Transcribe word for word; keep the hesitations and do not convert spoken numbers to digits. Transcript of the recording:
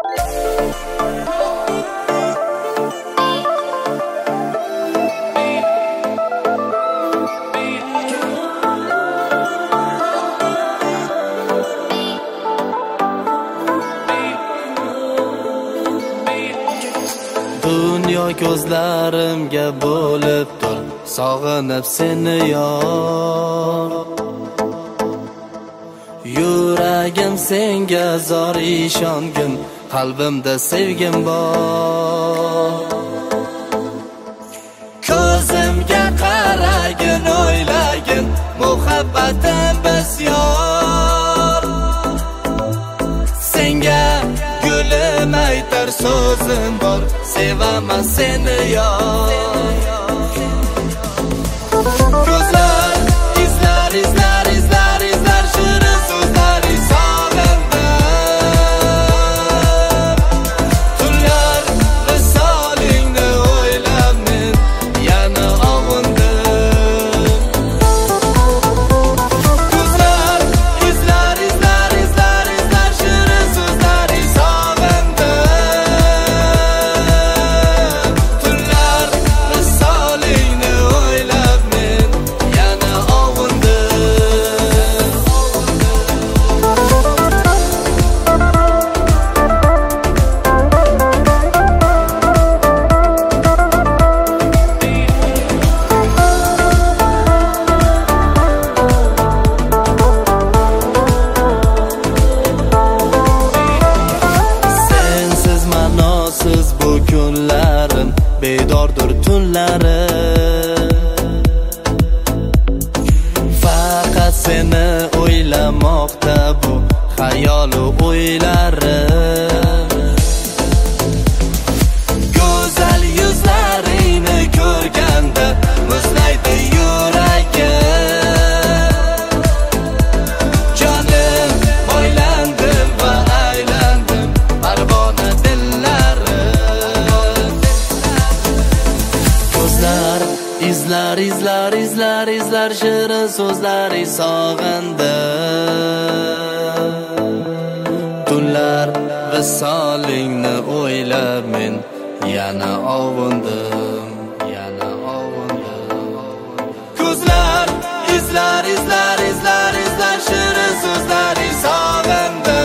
Dunyo ko'zlarimga bo'lib tur, sog'inib seni yor. Yuragim senga zor ishongin, qalbimda sevgim bor. Ko'zimga qaragin, o'ylagin, muhabbatim bisyor. Senga gulim aytar so'zim bor, sevaman seni yor. Ko'zlar izlar izlar izlar izlar shirin so'zlari sog'indim. Tunlar visolingni o'ylab men yana ovundim. Ko'zlar izlar izlar izlar izlar shirin so'zlari sog'indim. Tunlar visolingni o'ylab men yana ovundim. Sensiz ma'nosiz bu kunlarim, bedordir tunlarim. Faqat seni o'ylamoqda bu xayolu o'ylarim. Go'zal yuzlaringni ko'rganda muzlaydi yuragim. Jonim boylandim va aylandim parvona dillarim. Ko'zlar izlar izlar izlar izlar shirin so'zlari sog'indim. Tunlar visolingni o'ylab men yana ovundim, yana ovundim. Ko'zlar izlar izlar izlar izlar shirin so'zlari sog'indim.